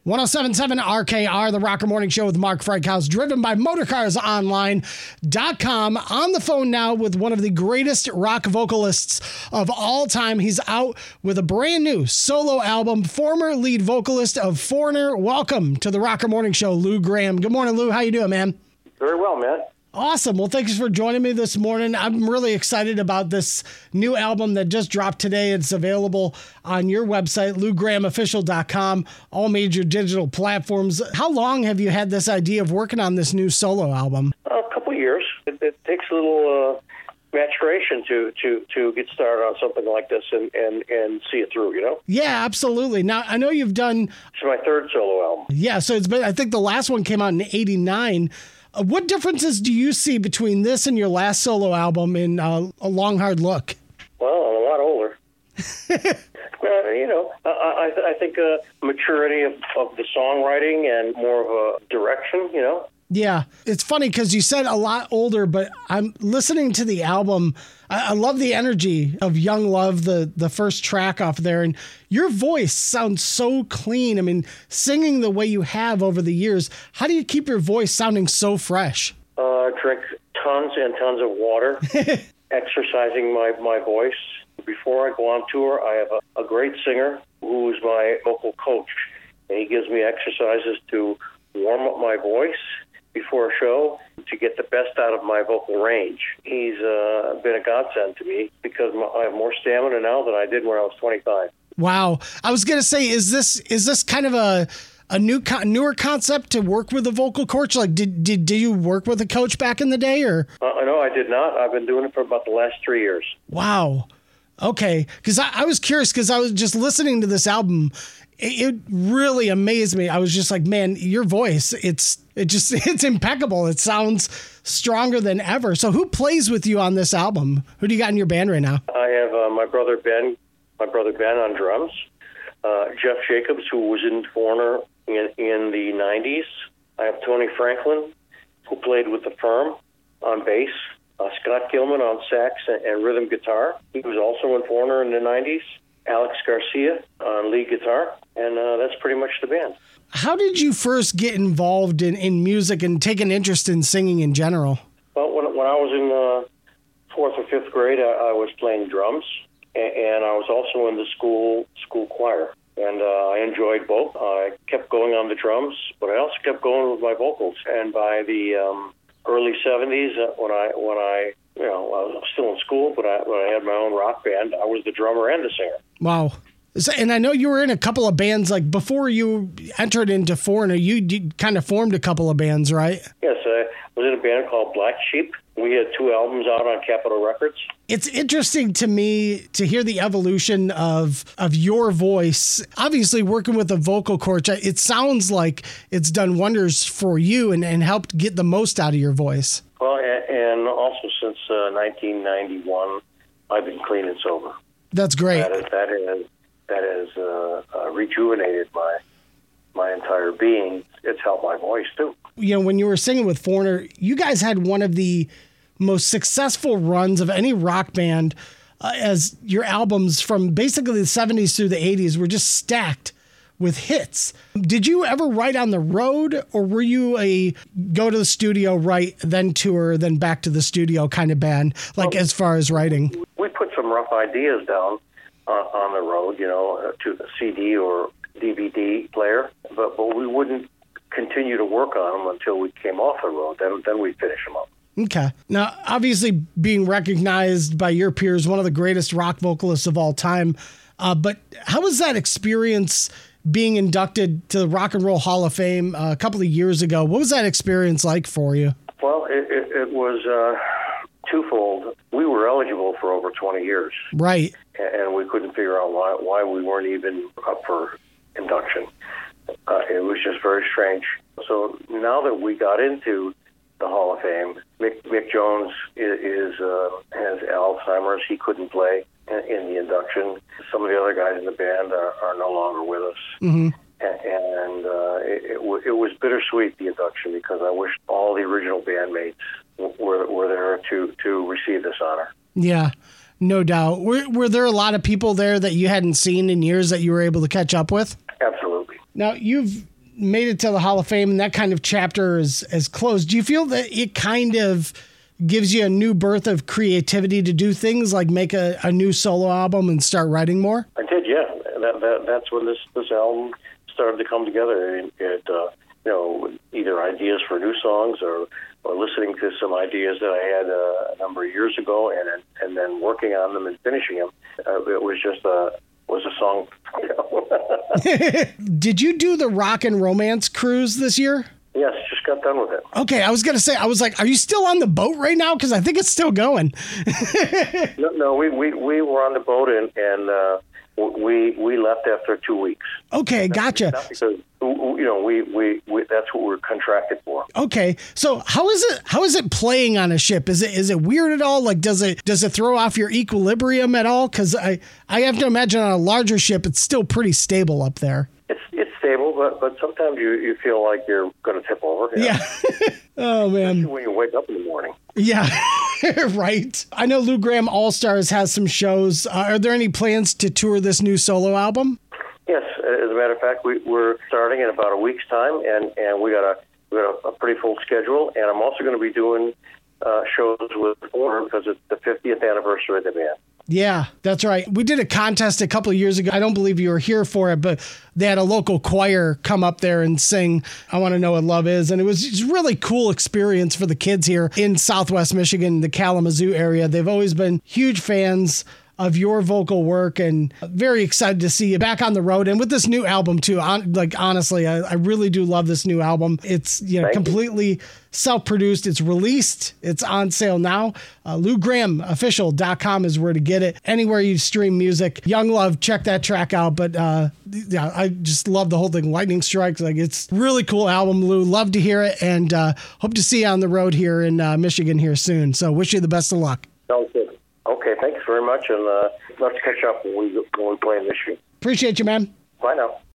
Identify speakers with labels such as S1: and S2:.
S1: 1077 RKR, the Rocker Morning Show with Mark Freikhaus, driven by MotorCarsOnline.com. On the phone now with one of the greatest rock vocalists of all time. He's out with a brand new solo album, former lead vocalist of Foreigner. Welcome to the Rocker Morning Show, Lou Gramm. Good morning, Lou. How you doing, man?
S2: Very well, man.
S1: Awesome. Well, thanks for joining me this morning. I'm really excited about this new album that just dropped today. It's available on your website, LouGrammOfficial.com, all major digital platforms. How long have you had this idea of working on this new solo album?
S2: A couple of years. It takes a little maturation to get started on something like this and see it through, you know?
S1: Yeah, absolutely. Now, I know you've done...
S2: It's my third solo album.
S1: Yeah, so it's been, I think the last one came out in '89. What differences do you see between this and your last solo album in A Long Hard Look?
S2: Well, I'm a lot older. I think maturity of the songwriting and more of a direction, you know?
S1: Yeah, it's funny because you said a lot older, but I'm listening to the album. I love the energy of Young Love, the first track off there. And your voice sounds so clean. I mean, singing the way you have over the years, how do you keep your voice sounding so fresh?
S2: Drink tons and tons of water, exercising my voice. Before I go on tour, I have a great singer who is my vocal coach. And he gives me exercises to warm up my voice before a show to get the best out of my vocal range. He's been a godsend to me because I have more stamina now than I did when I was 25.
S1: Wow. I was going to say, is this kind of a newer concept to work with a vocal coach? Like, did you work with a coach back in the day, or?
S2: No, I did not. I've been doing it for about the last 3 years.
S1: Wow. Okay. Because I was curious because I was just listening to this album. It really amazed me. I was just like, man, your voice, it's impeccable. It sounds stronger than ever. So who plays with you on this album? Who do you got in your band right now?
S2: I have my brother Ben on drums, Jeff Jacobs, who was in Foreigner in the 90s. I have Tony Franklin, who played with The Firm on bass, Scott Gilman on sax and rhythm guitar. He was also in Foreigner in the 90s. Alex Garcia on lead guitar, and that's pretty much the band.
S1: How did you first get involved in music and take an interest in singing in general?
S2: Well, when I was in fourth or fifth grade, I was playing drums, and I was also in the school choir, and I enjoyed both. I kept going on the drums, but I also kept going with my vocals. And by the early 70s, when I was still in school, but when I had my own rock band, I was the drummer and the singer.
S1: Wow. And I know you were in a couple of bands, like before you entered into Foreigner, you kind of formed a couple of bands, right?
S2: Yes, I was in a band called Black Sheep. We had 2 albums out on Capitol Records.
S1: It's interesting to me to hear the evolution of your voice. Obviously, working with a vocal coach, it sounds like it's done wonders for you and helped get the most out of your voice.
S2: Well, and also since 1991, I've been clean and sober.
S1: That's great.
S2: That has rejuvenated my entire being. It's helped my voice too.
S1: You know, when you were singing with Foreigner, you guys had one of the most successful runs of any rock band, as your albums from basically the 70s through the 80s were just stacked with hits. Did you ever write on the road, or were you a go to the studio, write, then tour, then back to the studio kind of band, as far as writing?
S2: We put some rough ideas down on the road, to the CD or DVD player, but we wouldn't continue to work on them until we came off the road. Then we'd finish them up.
S1: Okay. Now, obviously being recognized by your peers, one of the greatest rock vocalists of all time, but how was that experience being inducted to the Rock and Roll Hall of Fame a couple of years ago? What was that experience like for you?
S2: Well, it was twofold. We were eligible for over 20 years.
S1: Right.
S2: And we couldn't figure out why we weren't even up for induction. It was just very strange. So now that we got into the Hall of Fame, Mick Jones has Alzheimer's. He couldn't play in the induction. Some of the other guys in the band are no longer with us. Mm-hmm. And it was bittersweet, the induction, because I wish all the original bandmates were there to receive this honor.
S1: Yeah, no doubt. Were there a lot of people there that you hadn't seen in years that you were able to catch up with?
S2: Absolutely.
S1: Now, you've made it to the Hall of Fame and that kind of chapter is closed, do you feel that it kind of gives you a new birth of creativity to do things like make a new solo album and start writing more?
S2: I did, yeah. That's when this album started to come together. Either ideas for new songs or listening to some ideas that I had a number of years ago, and then working on them and finishing them. It was just a song.
S1: Did you do the Rock and Romance cruise this year?
S2: Yes, just got done with it.
S1: Okay, I was going to say, I was like, are you still on the boat right now? Because I think it's still going.
S2: No, we were on the boat and we left after 2 weeks.
S1: Okay, gotcha.
S2: Not because we that's what we're contracted for.
S1: Okay, so how is it playing on a ship? Is it weird at all? Like, does it throw off your equilibrium at all? Because I have to imagine on a larger ship, it's still pretty stable up there.
S2: It's stable, but sometimes you feel like you're going to tip over.
S1: Yeah. Oh man.
S2: Especially when you wake up in the morning.
S1: Yeah. Right. I know Lou Gramm All Stars has some shows. Are there any plans to tour this new solo album?
S2: Yes, as a matter of fact, we're starting in about a week's time, and we got a pretty full schedule. And I'm also going to be doing shows with Foreigner because it's the 50th anniversary of the band.
S1: Yeah, that's right. We did a contest a couple of years ago. I don't believe you were here for it, but they had a local choir come up there and sing I Want to Know What Love Is. And it was just a really cool experience for the kids here in Southwest Michigan, the Kalamazoo area. They've always been huge fans of your vocal work and very excited to see you back on the road and with this new album too. Honestly, I really do love this new album. It's completely self-produced. It's released. It's on sale now. LouGrammOfficial.com is where to get it. Anywhere you stream music. Young Love, check that track out. But yeah, I just love the whole thing. Lightning Strikes. Like, it's a really cool album, Lou. Love to hear it, and hope to see you on the road here in Michigan here soon. So wish you the best of luck.
S2: Sounds good. Okay, thanks very much, and let's catch up when we play in Michigan.
S1: Appreciate you, man.
S2: Bye now.